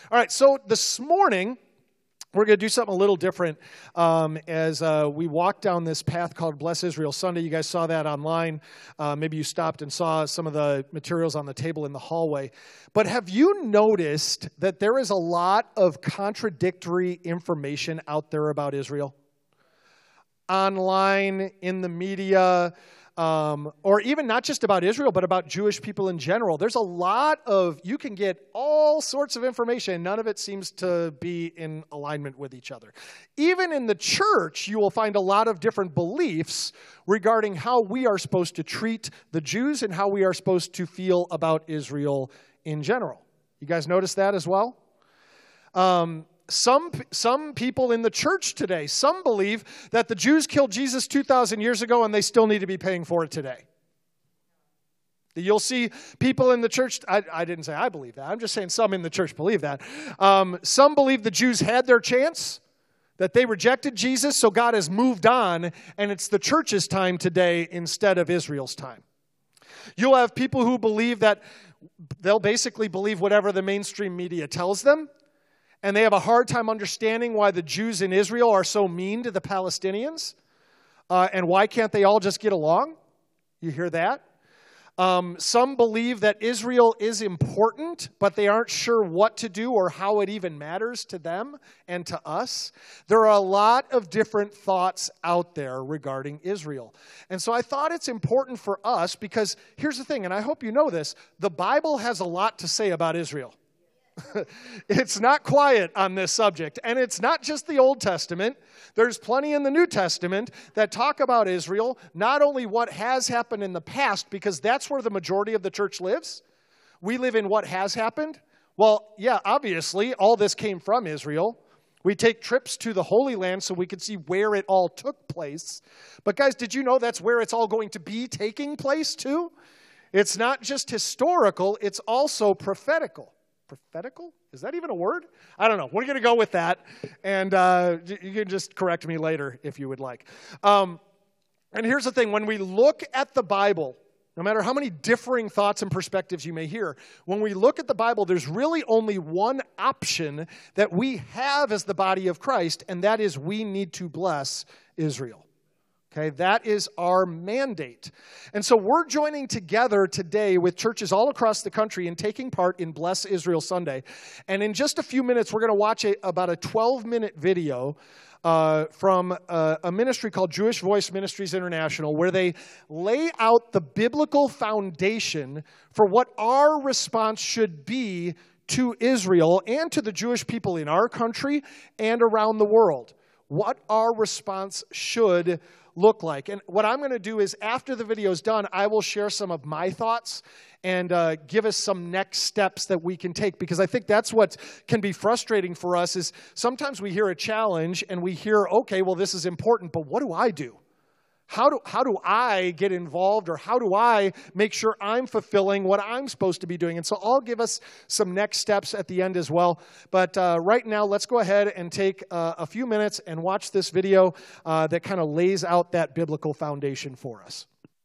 All right, so this morning, we're going to do something a little different as we walk down this path called Bless Israel Sunday. You guys saw that online. Maybe you stopped and saw some of the materials on the table in the hallway. But have you noticed that there is a lot of contradictory information out there about Israel? Online, in the media, or even not just about Israel, but about Jewish people in general. There's a lot of, you can get all sorts of information. None of it seems to be in alignment with each other. Even in the church, you will find a lot of different beliefs regarding how we are supposed to treat the Jews and how we are supposed to feel about Israel in general. You guys notice that as well? Some people in the church today, some believe that the Jews killed Jesus 2,000 years ago and they still need to be paying for it today. You'll see people in the church, I didn't say I believe that, I'm just saying some in the church believe that. Some believe the Jews had their chance, that they rejected Jesus, so God has moved on, and it's the church's time today instead of Israel's time. You'll have people who believe that they'll basically believe whatever the mainstream media tells them, and they have a hard time understanding why the Jews in Israel are so mean to the Palestinians. And why can't they all just get along? You hear that? Some believe that Israel is important, but they aren't sure what to do or how it even matters to them and to us. There are a lot of different thoughts out there regarding Israel. And so I thought it's important for us because here's the thing, and I hope you know this, the Bible has a lot to say about Israel. It's not quiet on this subject. And it's not just the Old Testament. There's plenty in the New Testament that talk about Israel, not only what has happened in the past, because that's where the majority of the church lives. We live in what has happened. Well, yeah, obviously, all this came from Israel. We take trips to the Holy Land so we can see where it all took place. But guys, did you know that's where it's all going to be taking place too? It's not just historical, it's also prophetical. Prophetical? Is that even a word? I don't know. We're going to go with that. And you can just correct me later if you would like. And here's the thing. When we look at the Bible, no matter how many differing thoughts and perspectives you may hear, when we look at the Bible, there's really only one option that we have as the body of Christ, and that is we need to bless Israel. Okay, that is our mandate. And so we're joining together today with churches all across the country and taking part in Bless Israel Sunday. And in just a few minutes, we're going to watch about a 12-minute video from a ministry called Jewish Voice Ministries International, where they lay out the biblical foundation for what our response should be to Israel and to the Jewish people in our country and around the world. What our response should look like. And what I'm going to do is after the video is done, I will share some of my thoughts and give us some next steps that we can take, because I think that's what can be frustrating for us is sometimes we hear a challenge and we hear, okay, well, this is important, but what do I do? How do I get involved, or how do I make sure I'm fulfilling what I'm supposed to be doing? And so I'll give us some next steps at the end as well. But right now, let's go ahead and take a few minutes and watch this video that kind of lays out that biblical foundation for us.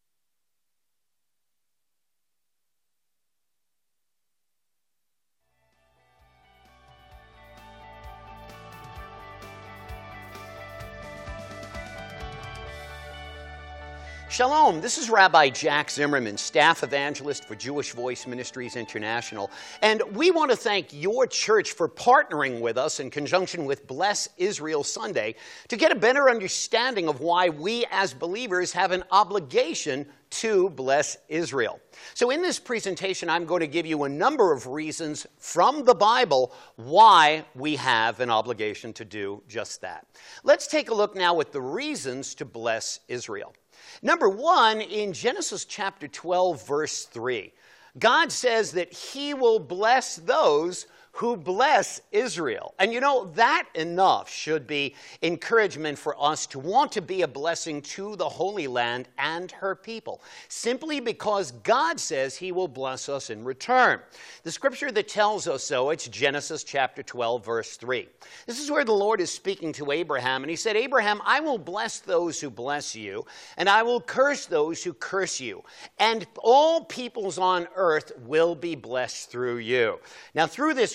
Shalom, this is Rabbi Jack Zimmerman, staff evangelist for Jewish Voice Ministries International. And we want to thank your church for partnering with us in conjunction with Bless Israel Sunday to get a better understanding of why we as believers have an obligation to bless Israel. So in this presentation, I'm going to give you a number of reasons from the Bible why we have an obligation to do just that. Let's take a look now at the reasons to bless Israel. Number one, in Genesis chapter 12, verse 3, God says that he will bless those who bless Israel. And you know, that enough should be encouragement for us to want to be a blessing to the Holy Land and her people, simply because God says he will bless us in return. The scripture that tells us so, it's Genesis chapter 12, verse 3. This is where the Lord is speaking to Abraham, and he said, Abraham, I will bless those who bless you, and I will curse those who curse you, and all peoples on earth will be blessed through you. Now, through this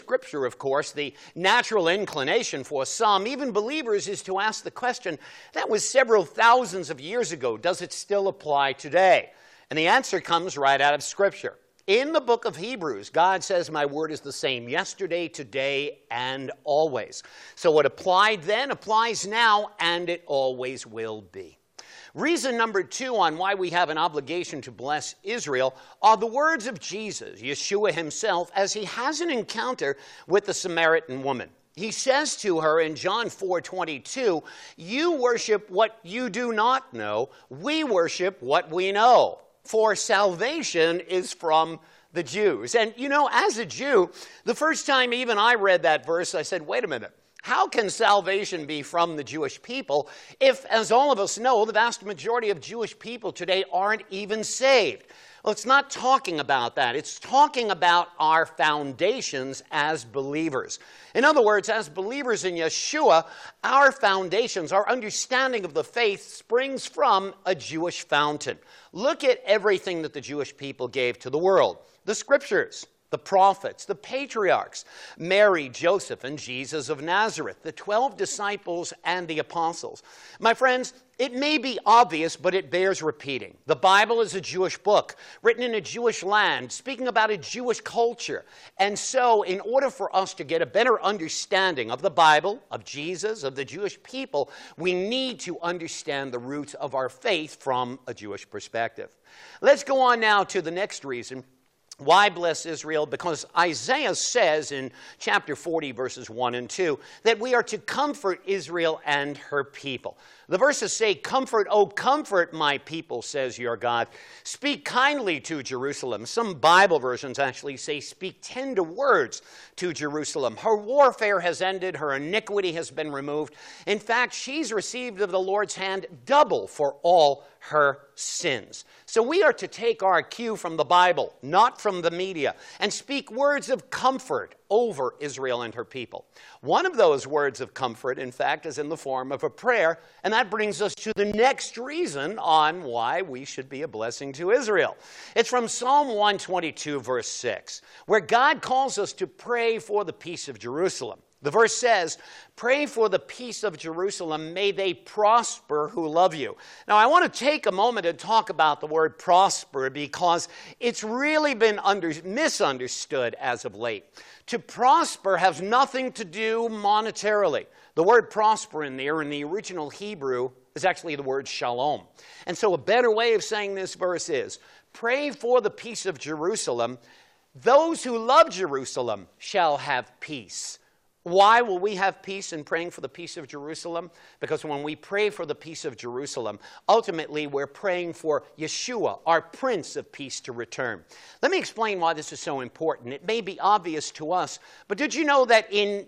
Scripture, of course, the natural inclination for some, even believers, is to ask the question, that was several thousands of years ago. Does it still apply today? And the answer comes right out of Scripture. In the book of Hebrews, God says, my word is the same yesterday, today, and always. So what applied then applies now, and it always will be. Reason number 2 on why we have an obligation to bless Israel are the words of Jesus, Yeshua himself, as he has an encounter with the Samaritan woman. He says to her in John 4:22, you worship what you do not know, we worship what we know. For salvation is from the Jews. And you know, as a Jew, the first time even I read that verse, I said, wait a minute. How can salvation be from the Jewish people if, as all of us know, the vast majority of Jewish people today aren't even saved? Well, it's not talking about that. It's talking about our foundations as believers. In other words, as believers in Yeshua, our foundations, our understanding of the faith springs from a Jewish fountain. Look at everything that the Jewish people gave to the world. The Scriptures, the prophets, the patriarchs, Mary, Joseph, and Jesus of Nazareth, the 12 disciples, and the apostles. My friends, it may be obvious, but it bears repeating. The Bible is a Jewish book, written in a Jewish land, speaking about a Jewish culture. And so, in order for us to get a better understanding of the Bible, of Jesus, of the Jewish people, we need to understand the roots of our faith from a Jewish perspective. Let's go on now to the next reason. Why bless Israel? Because Isaiah says in chapter 40, verses 1 and 2, that we are to comfort Israel and her people. The verses say, comfort, O comfort my people, says your God. Speak kindly to Jerusalem. Some Bible versions actually say, speak tender words to Jerusalem. Her warfare has ended. Her iniquity has been removed. In fact, she's received of the Lord's hand double for all her sins. So we are to take our cue from the Bible, not from the media, and speak words of comfort over Israel and her people. One of those words of comfort, in fact, is in the form of a prayer, and that brings us to the next reason on why we should be a blessing to Israel. It's from Psalm 122, verse 6, where God calls us to pray for the peace of Jerusalem. The verse says, pray for the peace of Jerusalem, may they prosper who love you. Now, I want to take a moment and talk about the word prosper because it's really been misunderstood as of late. To prosper has nothing to do monetarily. The word prosper in there in the original Hebrew is actually the word shalom. And so a better way of saying this verse is, pray for the peace of Jerusalem. Those who love Jerusalem shall have peace. Why will we have peace in praying for the peace of Jerusalem? Because when we pray for the peace of Jerusalem, ultimately we're praying for Yeshua, our Prince of Peace, to return. Let me explain why this is so important. It may be obvious to us, but did you know that in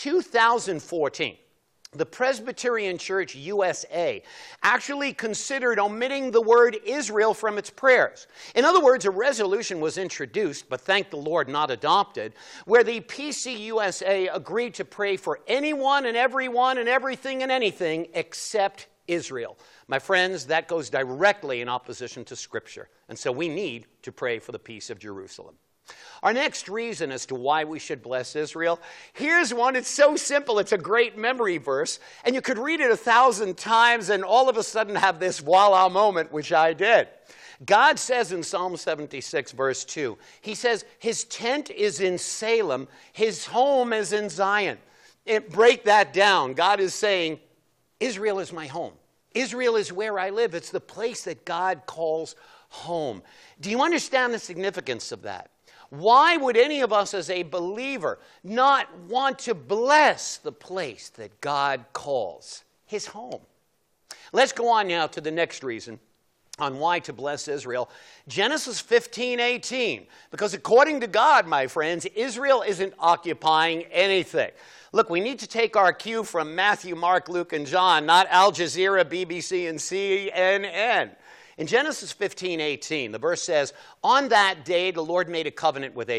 2014, the Presbyterian Church USA actually considered omitting the word Israel from its prayers? In other words, a resolution was introduced, but thank the Lord not adopted, where the PCUSA agreed to pray for anyone and everyone and everything and anything except Israel. My friends, that goes directly in opposition to Scripture, and so we need to pray for the peace of Jerusalem. Our next reason as to why we should bless Israel, here's one. It's so simple. It's a great memory verse, and you could read it 1,000 times and all of a sudden have this voila moment, which I did. God says in Psalm 76, verse 2, he says, his tent is in Salem, his home is in Zion. Break that down. God is saying, Israel is my home. Israel is where I live. It's the place that God calls home. Do you understand the significance of that? Why would any of us as a believer not want to bless the place that God calls his home? Let's go on now to the next reason on why to bless Israel. Genesis 15:18. Because according to God, my friends, Israel isn't occupying anything. Look, we need to take our cue from Matthew, Mark, Luke, and John, not Al Jazeera, BBC, and CNN. In Genesis 15:18, the verse says, on that day the Lord made a covenant with Abram.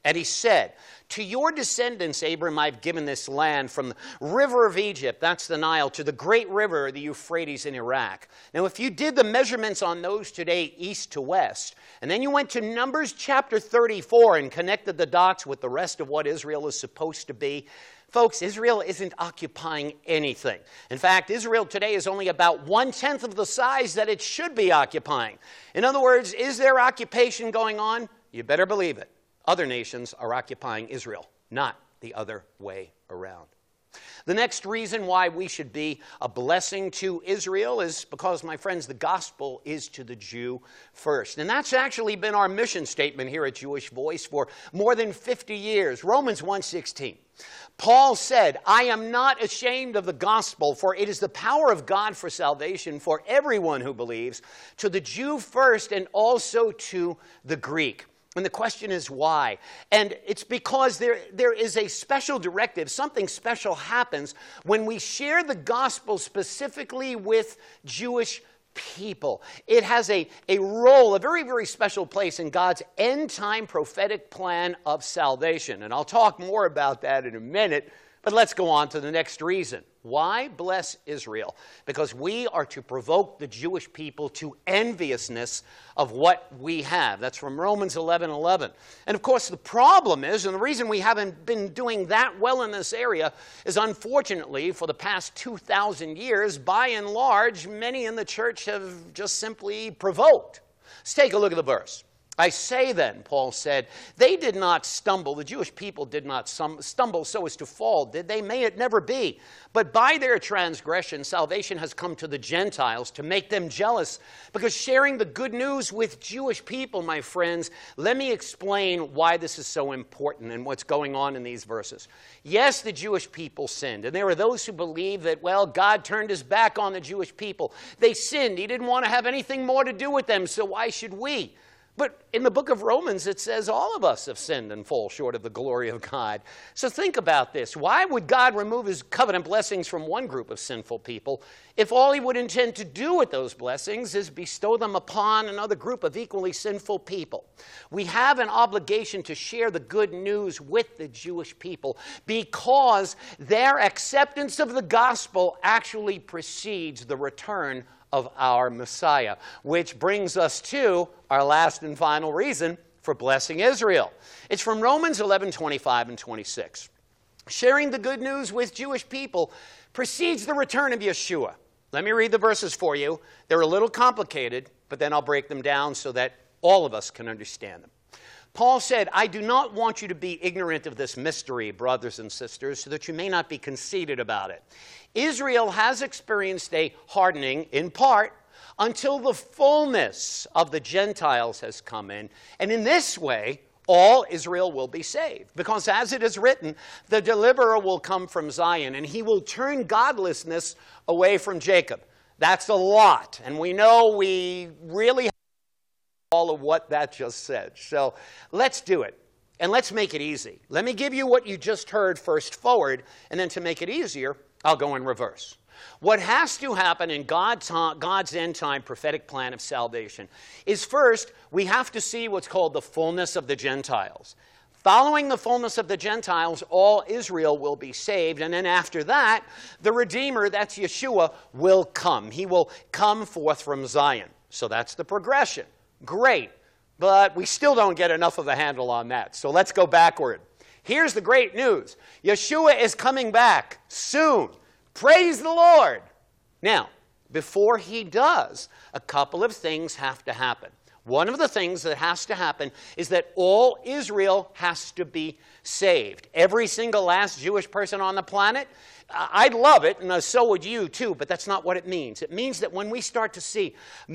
And he said, to your descendants, Abram, I've given this land from the river of Egypt, that's the Nile, to the great river, the Euphrates in Iraq. Now, if you did the measurements on those today, east to west, and then you went to Numbers chapter 34 and connected the dots with the rest of what Israel is supposed to be, folks, Israel isn't occupying anything. In fact, Israel today is only about 1/10 of the size that it should be occupying. In other words, is there occupation going on? You better believe it. Other nations are occupying Israel, not the other way around. The next reason why we should be a blessing to Israel is because, my friends, the gospel is to the Jew first. And that's actually been our mission statement here at Jewish Voice for more than 50 years. Romans 1:16. Paul said, I am not ashamed of the gospel, for it is the power of God for salvation for everyone who believes, to the Jew first and also to the Greek. And the question is why? And it's because there is a special directive. Something special happens when we share the gospel specifically with Jewish people. It has a role, a very, very special place in God's end-time prophetic plan of salvation. And I'll talk more about that in a minute, but let's go on to the next reason. Why bless Israel? Because we are to provoke the Jewish people to enviousness of what we have. That's from Romans 11:11. And of course the problem is, and the reason we haven't been doing that well in this area is, unfortunately, for the past 2,000 years, by and large, many in the church have just simply provoked. Let's take a look at the verse. I say then, Paul said, they did not stumble, the Jewish people did not stumble so as to fall, did they? May it never be. But by their transgression, salvation has come to the Gentiles to make them jealous. Because sharing the good news with Jewish people, my friends, let me explain why this is so important and what's going on in these verses. Yes, the Jewish people sinned. And there are those who believe that, well, God turned his back on the Jewish people. They sinned. He didn't want to have anything more to do with them, so why should we? But in the book of Romans, it says all of us have sinned and fall short of the glory of God. So think about this. Why would God remove his covenant blessings from one group of sinful people if all he would intend to do with those blessings is bestow them upon another group of equally sinful people? We have an obligation to share the good news with the Jewish people because their acceptance of the gospel actually precedes the return of our Messiah, which brings us to our last and final reason for blessing Israel. It's from Romans 11:25 and 26. Sharing the good news with Jewish people precedes the return of Yeshua. Let me read the verses for you. They're a little complicated, but then I'll break them down so that all of us can understand them. Paul said, I do not want you to be ignorant of this mystery, brothers and sisters, so that you may not be conceited about it. Israel has experienced a hardening, in part, until the fullness of the Gentiles has come in. And in this way, all Israel will be saved. Because as it is written, the deliverer will come from Zion, and he will turn godlessness away from Jacob. That's a lot. And we know we really have all of what that just said. So let's do it. And let's make it easy. Let me give you what you just heard first forward, and then to make it easier, I'll go in reverse. What has to happen in God's end-time prophetic plan of salvation is, first, we have to see what's called the fullness of the Gentiles. Following the fullness of the Gentiles, all Israel will be saved. And then after that, the Redeemer, that's Yeshua, will come. He will come forth from Zion. So that's the progression. Great. But we still don't get enough of a handle on that. So let's go backward. Here's the great news. Yeshua is coming back soon. Praise the Lord. Now, before he does, a couple of things have to happen. One of the things that has to happen is that all Israel has to be saved. Every single last Jewish person on the planet. I'd love it, and so would you too, but that's not what it means. It means that when we start to see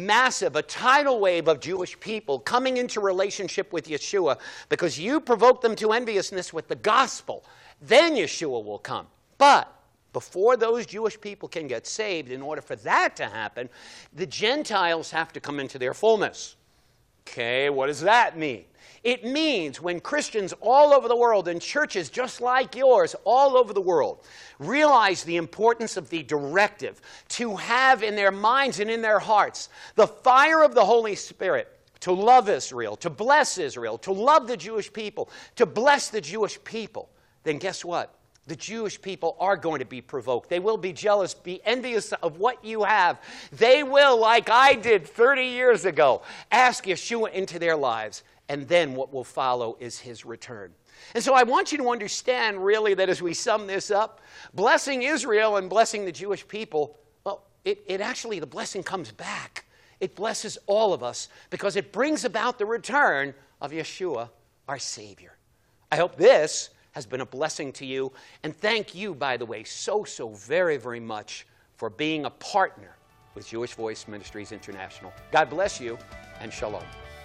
a tidal wave of Jewish people coming into relationship with Yeshua, because you provoke them to enviousness with the gospel, then Yeshua will come. But before those Jewish people can get saved, in order for that to happen, the Gentiles have to come into their fullness. Okay, what does that mean? It means when Christians all over the world, and churches just like yours all over the world, realize the importance of the directive to have in their minds and in their hearts the fire of the Holy Spirit to love Israel, to bless Israel, to love the Jewish people, to bless the Jewish people, then guess what? The Jewish people are going to be provoked. They will be jealous, be envious of what you have. They will, like I did 30 years ago, ask Yeshua into their lives. And then what will follow is his return. And so I want you to understand, really, that as we sum this up, blessing Israel and blessing the Jewish people, well, it actually, the blessing comes back. It blesses all of us because it brings about the return of Yeshua, our Savior. I hope this has been a blessing to you. And thank you, by the way, so very, very much for being a partner with Jewish Voice Ministries International. God bless you, and shalom.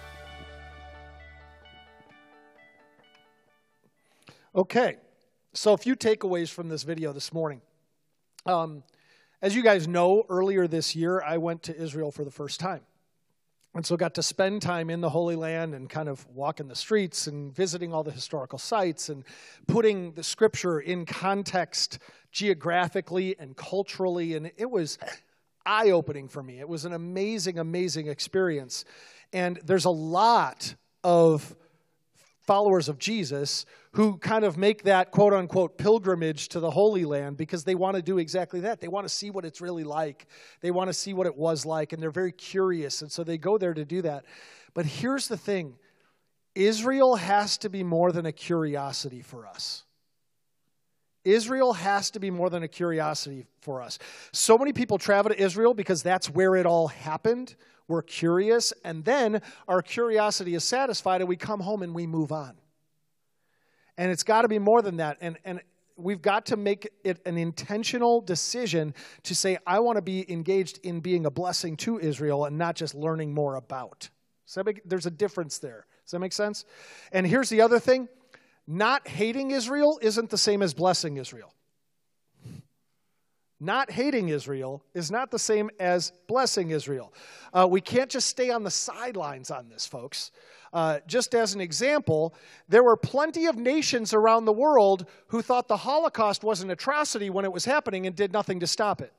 Okay, so a few takeaways from this video this morning. As you guys know, earlier this year, I went to Israel for the first time. And so got to spend time in the Holy Land and kind of walking the streets and visiting all the historical sites and putting the scripture in context geographically and culturally. And it was eye-opening for me. It was an amazing, amazing experience. And there's a lot of followers of Jesus who kind of make that quote-unquote pilgrimage to the Holy Land because they want to do exactly that. They want to see what it's really like. They want to see what it was like, and they're very curious, and so they go there to do that. But here's the thing. Israel has to be more than a curiosity for us. Israel has to be more than a curiosity for us. So many people travel to Israel because that's where it all happened. We're curious, and then our curiosity is satisfied, and we come home and we move on. And it's got to be more than that. And we've got to make it an intentional decision to say, I want to be engaged in being a blessing to Israel and not just learning more about. So there's a difference there. Does that make sense? And here's the other thing. Not hating Israel isn't the same as blessing Israel. Not hating Israel is not the same as blessing Israel. We can't just stay on the sidelines on this, folks. Just as an example, there were plenty of nations around the world who thought the Holocaust was an atrocity when it was happening and did nothing to stop it.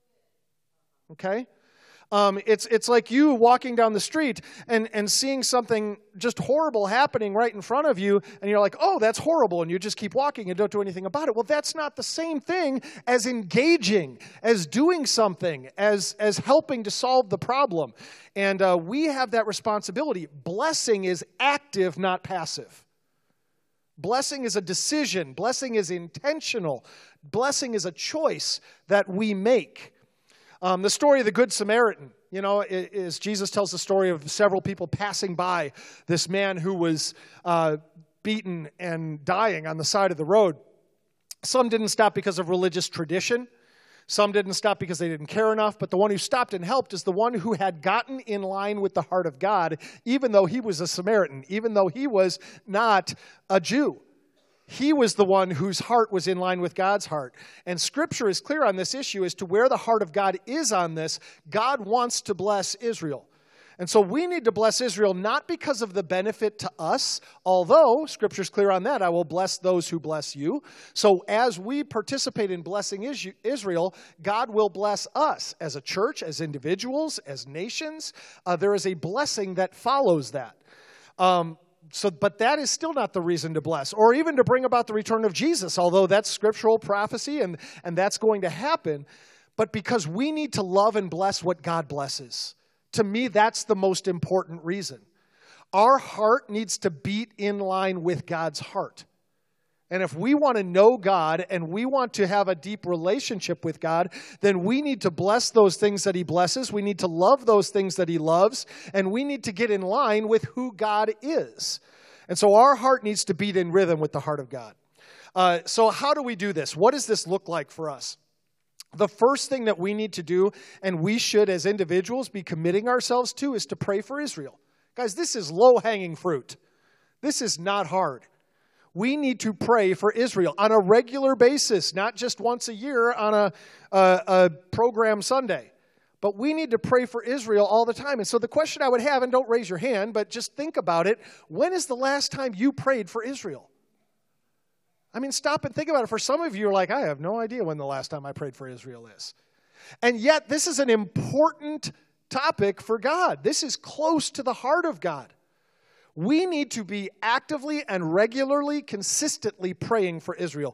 Okay? It's like you walking down the street and seeing something just horrible happening right in front of you, and you're like, oh, that's horrible, and you just keep walking and don't do anything about it. Well, that's not the same thing as engaging, as doing something, as helping to solve the problem. And we have that responsibility. Blessing is active, not passive. Blessing is a decision. Blessing is intentional. Blessing is a choice that we make. The story of the Good Samaritan, is Jesus tells the story of several people passing by this man who was beaten and dying on the side of the road. Some didn't stop because of religious tradition. Some didn't stop because they didn't care enough. But the one who stopped and helped is the one who had gotten in line with the heart of God, even though he was a Samaritan, even though he was not a Jew. He was the one whose heart was in line with God's heart. And Scripture is clear on this issue as to where the heart of God is on this. God wants to bless Israel. And so we need to bless Israel not because of the benefit to us, although Scripture's clear on that. I will bless those who bless you. So as we participate in blessing Israel, God will bless us as a church, as individuals, as nations. There is a blessing that follows that. But that is still not the reason to bless, or even to bring about the return of Jesus, although that's scriptural prophecy and that's going to happen. But because we need to love and bless what God blesses. To me, that's the most important reason. Our heart needs to beat in line with God's heart. And if we want to know God and we want to have a deep relationship with God, then we need to bless those things that He blesses. We need to love those things that He loves. And we need to get in line with who God is. And so our heart needs to beat in rhythm with the heart of God. So how do we do this? What does this look like for us? The first thing that we need to do, and we should as individuals be committing ourselves to, is to pray for Israel. Guys, this is low-hanging fruit. This is not hard. We need to pray for Israel on a regular basis, not just once a year on a program Sunday. But we need to pray for Israel all the time. And so the question I would have, and don't raise your hand, but just think about it, when is the last time you prayed for Israel? I mean, stop and think about it. For some of you, you're like, I have no idea when the last time I prayed for Israel is. And yet, this is an important topic for God. This is close to the heart of God. We need to be actively and regularly, consistently praying for Israel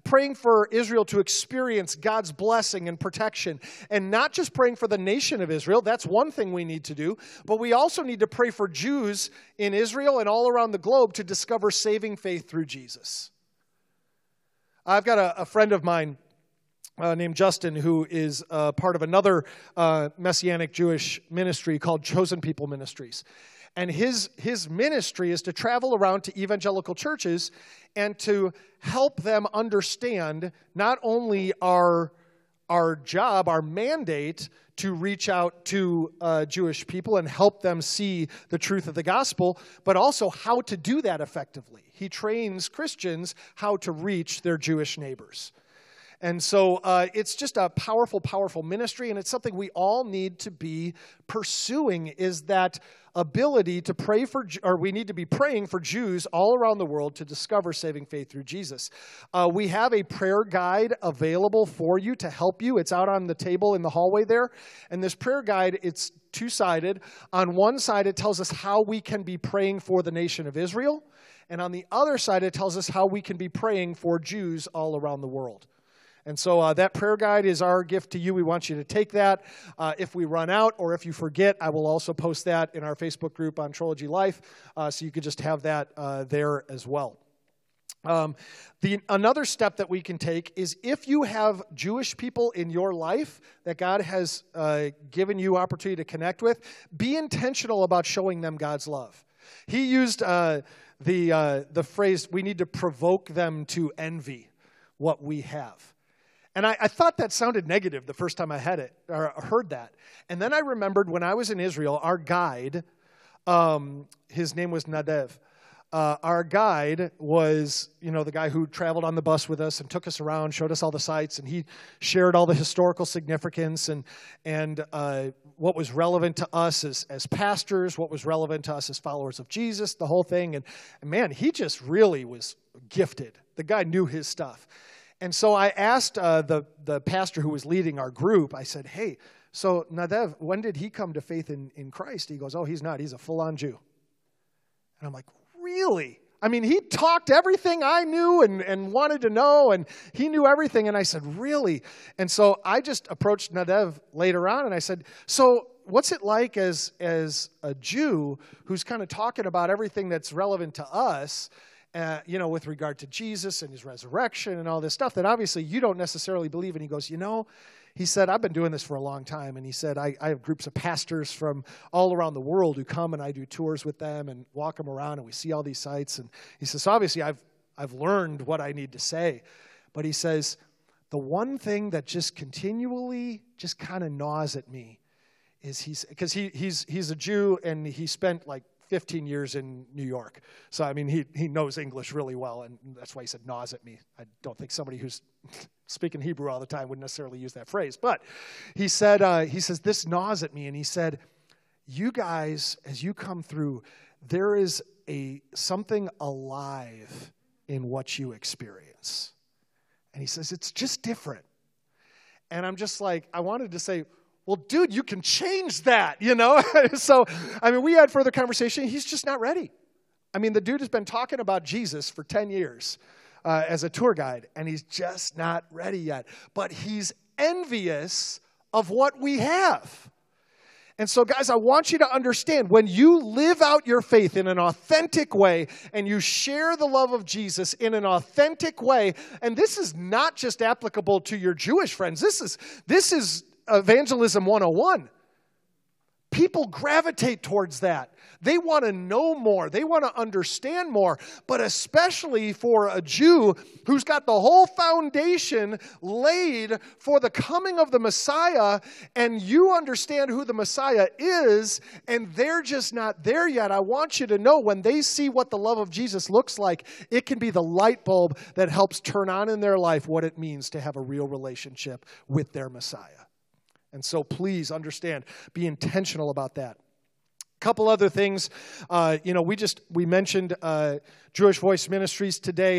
to experience God's blessing and protection, and not just praying for the nation of Israel. That's one thing we need to do, but we also need to pray for Jews in Israel and all around the globe to discover saving faith through Jesus. I've got a friend of mine named Justin, who is part of another Messianic Jewish ministry called Chosen People Ministries. And his ministry is to travel around to evangelical churches and to help them understand not only our job, our mandate to reach out to Jewish people and help them see the truth of the gospel, but also how to do that effectively. He trains Christians how to reach their Jewish neighbors. And so it's just a powerful, powerful ministry, and it's something we all need to be pursuing, is that ability to pray for, or we need to be praying for Jews all around the world to discover saving faith through Jesus. We have a prayer guide available for you to help you. It's out on the table in the hallway there. And this prayer guide, it's two-sided. On one side, it tells us how we can be praying for the nation of Israel. And on the other side, it tells us how we can be praying for Jews all around the world. And so that prayer guide is our gift to you. We want you to take that. If we run out or if you forget, I will also post that in our Facebook group on Trilogy Life, so you could just have that there as well. Another step that we can take is, if you have Jewish people in your life that God has given you opportunity to connect with, be intentional about showing them God's love. He used the phrase, we need to provoke them to envy what we have. And I thought that sounded negative the first time I heard that. And then I remembered when I was in Israel, our guide, his name was Nadav. Our guide was, the guy who traveled on the bus with us and took us around, showed us all the sites, and he shared all the historical significance and what was relevant to us as pastors, what was relevant to us as followers of Jesus, the whole thing. And man, he just really was gifted. The guy knew his stuff. And so I asked the pastor who was leading our group, I said, hey, so Nadav, when did he come to faith in Christ? He goes, oh, he's not. He's a full-on Jew. And I'm like, really? I mean, he talked everything I knew and wanted to know, and he knew everything. And I said, really? And so I just approached Nadav later on, and I said, so what's it like as a Jew who's kind of talking about everything that's relevant to us, with regard to Jesus and his resurrection and all this stuff that obviously you don't necessarily believe? And he goes, he said, I've been doing this for a long time. And he said, I have groups of pastors from all around the world who come, and I do tours with them and walk them around, and we see all these sites. And he says, so obviously I've learned what I need to say. But he says, the one thing that just continually just kind of gnaws at me is because he's a Jew, and he spent like 15 years in New York. So, I mean, he knows English really well, and that's why he said gnaws at me. I don't think somebody who's speaking Hebrew all the time would necessarily use that phrase. But he said, this gnaws at me. And he said, you guys, as you come through, there is something alive in what you experience. And he says, it's just different. And I'm just like, I wanted to say, well, dude, you can change that, So, I mean, we had further conversation. He's just not ready. I mean, the dude has been talking about Jesus for 10 years as a tour guide, and he's just not ready yet. But he's envious of what we have. And so, guys, I want you to understand, when you live out your faith in an authentic way and you share the love of Jesus in an authentic way, and this is not just applicable to your Jewish friends. This is Evangelism 101. People gravitate towards that. They want to know more. They want to understand more. But especially for a Jew who's got the whole foundation laid for the coming of the Messiah, and you understand who the Messiah is, and they're just not there yet. I want you to know, when they see what the love of Jesus looks like, it can be the light bulb that helps turn on in their life what it means to have a real relationship with their Messiah. And so please understand, be intentional about that. A couple other things. We mentioned Jewish Voice Ministries today.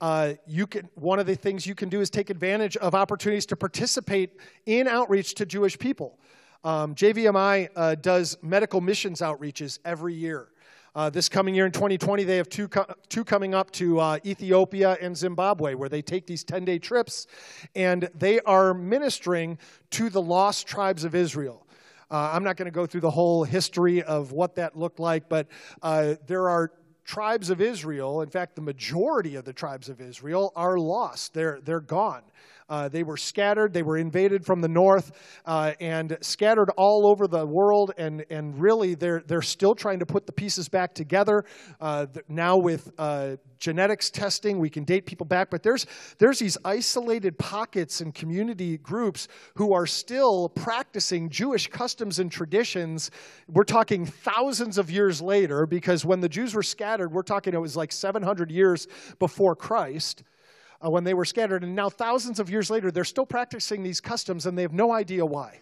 One of the things you can do is take advantage of opportunities to participate in outreach to Jewish people. JVMI does medical missions outreaches every year. This coming year in 2020, they have two coming up to Ethiopia and Zimbabwe, where they take these 10-day trips, and they are ministering to the lost tribes of Israel. I'm not going to go through the whole history of what that looked like, but there are tribes of Israel. In fact, the majority of the tribes of Israel are lost. They're gone. They were scattered. They were invaded from the north and scattered all over the world. And really, they're still trying to put the pieces back together. Now with genetics testing, we can date people back. But there's these isolated pockets and community groups who are still practicing Jewish customs and traditions. We're talking thousands of years later, because when the Jews were scattered, we're talking it was like 700 years before Christ. When they were scattered, and now thousands of years later, they're still practicing these customs, and they have no idea why.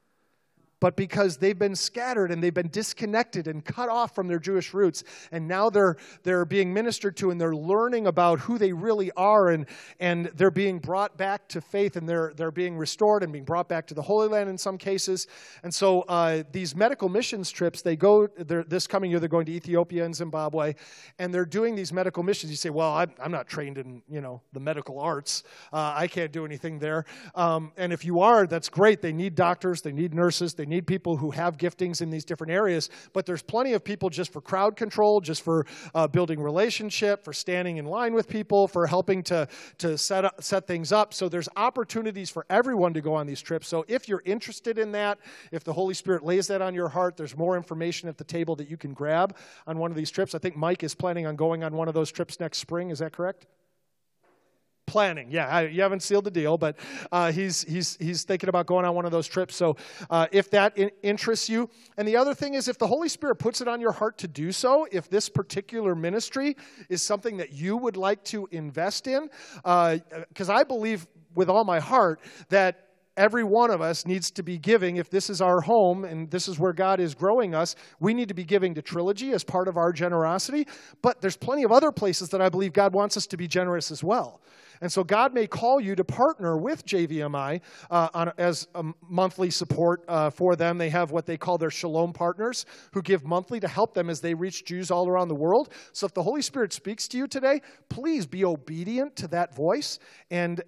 But because they've been scattered and they've been disconnected and cut off from their Jewish roots, and now they're being ministered to, and they're learning about who they really are, and they're being brought back to faith, and they're being restored and being brought back to the Holy Land in some cases. And so these medical missions trips, this coming year they're going to Ethiopia and Zimbabwe, and they're doing these medical missions. You say, well, I'm not trained in the medical arts. I can't do anything there. And if you are, that's great. They need doctors. They need nurses. They need people who have giftings in these different areas, but there's plenty of people just for crowd control, just for building relationship, for standing in line with people, for helping to set things up. So there's opportunities for everyone to go on these trips. So if you're interested in that, if the Holy Spirit lays that on your heart, there's more information at the table that you can grab on one of these trips. I think Mike is planning on going on one of those trips next spring. Is that correct? Planning, yeah. You haven't sealed the deal, but he's thinking about going on one of those trips. So if that interests you. And the other thing is, if the Holy Spirit puts it on your heart to do so, if this particular ministry is something that you would like to invest in, because I believe with all my heart that every one of us needs to be giving. If this is our home and this is where God is growing us, we need to be giving to Trilogy as part of our generosity. But there's plenty of other places that I believe God wants us to be generous as well. And so God may call you to partner with JVMI as a monthly support for them. They have what they call their Shalom partners who give monthly to help them as they reach Jews all around the world. So if the Holy Spirit speaks to you today, please be obedient to that voice and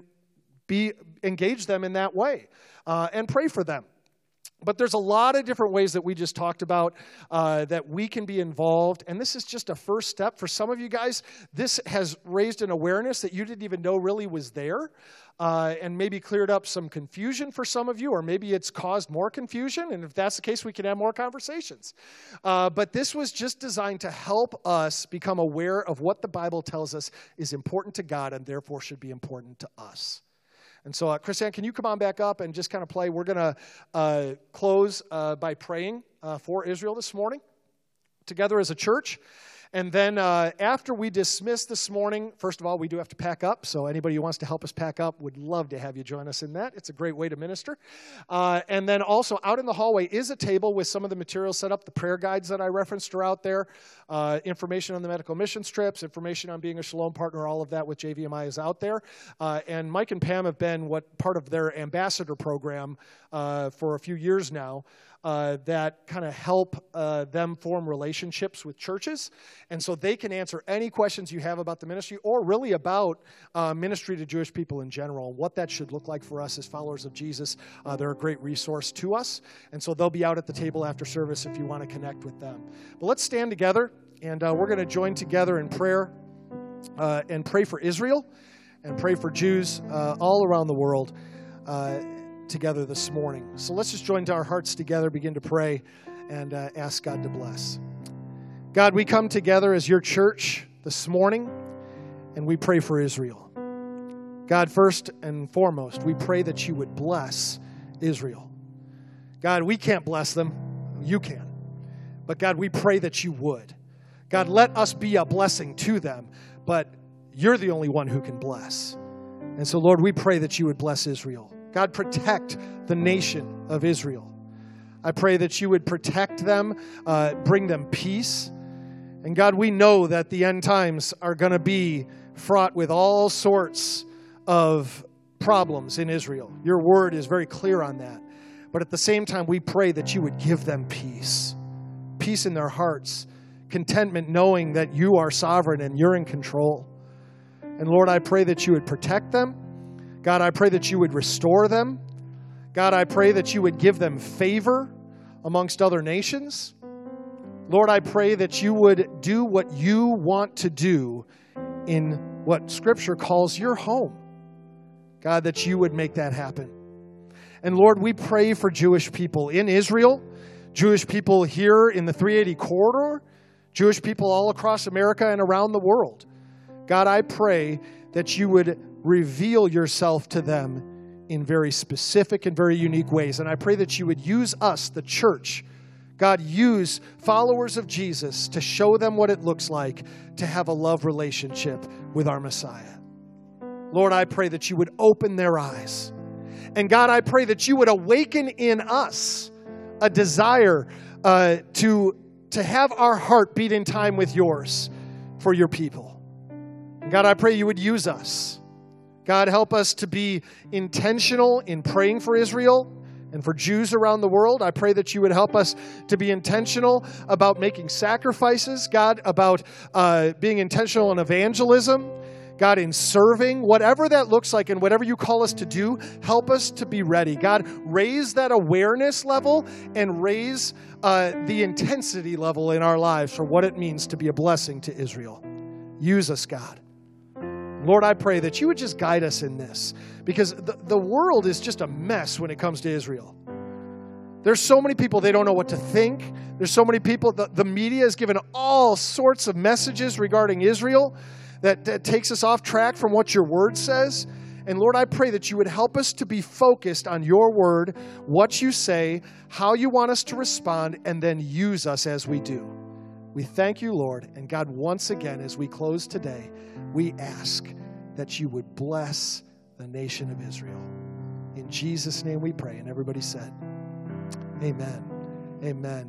engage them in that way and pray for them. But there's a lot of different ways that we just talked about that we can be involved. And this is just a first step. For some of you guys, this has raised an awareness that you didn't even know really was there and maybe cleared up some confusion for some of you, or maybe it's caused more confusion. And if that's the case, we can have more conversations. But this was just designed to help us become aware of what the Bible tells us is important to God and therefore should be important to us. And so, Christiane, can you come on back up and just kind of play? We're going to close by praying for Israel this morning together as a church. And then after we dismiss this morning, first of all, we do have to pack up. So anybody who wants to help us pack up, would love to have you join us in that. It's a great way to minister. And then also out in the hallway is a table with some of the materials set up. The prayer guides that I referenced are out there. Information on the medical missions trips, information on being a Shalom partner, all of that with JVMI is out there. And Mike and Pam have been part of their ambassador program for a few years now. That kind of help them form relationships with churches. And so they can answer any questions you have about the ministry or really about ministry to Jewish people in general, what that should look like for us as followers of Jesus. They're a great resource to us. And so they'll be out at the table after service if you want to connect with them. But let's stand together, and we're going to join together in prayer and pray for Israel and pray for Jews all around the world together this morning. So let's just join our hearts together, begin to pray, and ask God to bless. God, we come together as your church this morning, and we pray for Israel. God, first and foremost, we pray that you would bless Israel. God, we can't bless them. You can. But God, we pray that you would. God, let us be a blessing to them, but you're the only one who can bless. And so, Lord, we pray that you would bless Israel. God, protect the nation of Israel. I pray that you would protect them, bring them peace. And God, we know that the end times are going to be fraught with all sorts of problems in Israel. Your word is very clear on that. But at the same time, we pray that you would give them peace. Peace in their hearts. Contentment knowing that you are sovereign and you're in control. And Lord, I pray that you would protect them. God, I pray that you would restore them. God, I pray that you would give them favor amongst other nations. Lord, I pray that you would do what you want to do in what Scripture calls your home. God, that you would make that happen. And Lord, we pray for Jewish people in Israel, Jewish people here in the 380 corridor, Jewish people all across America and around the world. God, I pray that you would reveal yourself to them in very specific and very unique ways. And I pray that you would use us, the church, God, use followers of Jesus to show them what it looks like to have a love relationship with our Messiah. Lord, I pray that you would open their eyes. And God, I pray that you would awaken in us a desire to have our heart beat in time with yours for your people. And God, I pray you would use us. God, help us to be intentional in praying for Israel and for Jews around the world. I pray that you would help us to be intentional about making sacrifices, God, about being intentional in evangelism, God, in serving, whatever that looks like and whatever you call us to do, help us to be ready. God, raise that awareness level and raise the intensity level in our lives for what it means to be a blessing to Israel. Use us, God. Lord, I pray that you would just guide us in this, because the world is just a mess when it comes to Israel. There's so many people, they don't know what to think. There's so many people, the media has given all sorts of messages regarding Israel that takes us off track from what your word says. And Lord, I pray that you would help us to be focused on your word, what you say, how you want us to respond, and then use us as we do. We thank you, Lord. And God, once again, as we close today, we ask that you would bless the nation of Israel. In Jesus' name we pray. And everybody said, amen. Amen.